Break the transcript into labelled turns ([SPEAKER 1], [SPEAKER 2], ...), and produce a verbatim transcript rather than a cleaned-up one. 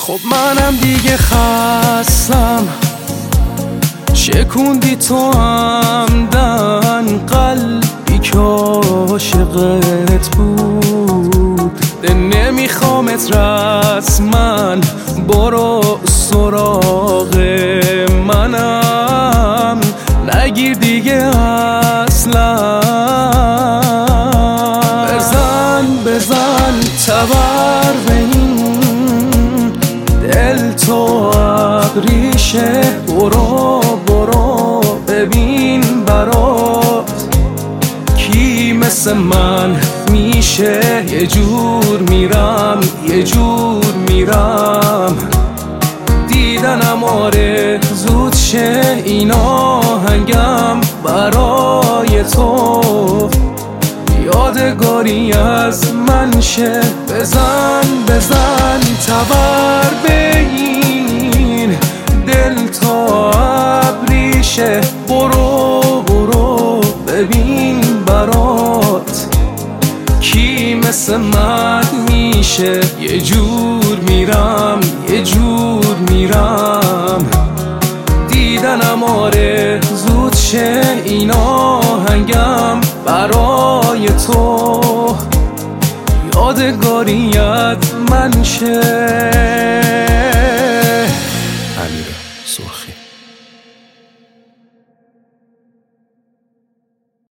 [SPEAKER 1] خب منم دیگه خستم، شکوندی تو همدن قلبی که عاشقت بود. ده نمیخوامت رسمن، برو سراغ منم، نگیر دیگه اصلا. بزن بزن تبر به این دل تو ابریشه، برو برو ببین برات کی مثل من میشه. یه جور میرم یه جور میرم، دیدنم آرزوت شه. این آهنگم برای تو یادگاری از من شه. بزن بزن تبر به این دل تا ابریشه، برو برو ببین برات کی مثل من میشه. یه جور میرم یه جور میرم، دیدنم آرزوت شه. این آهنگم برای تو یادگاریت من شه.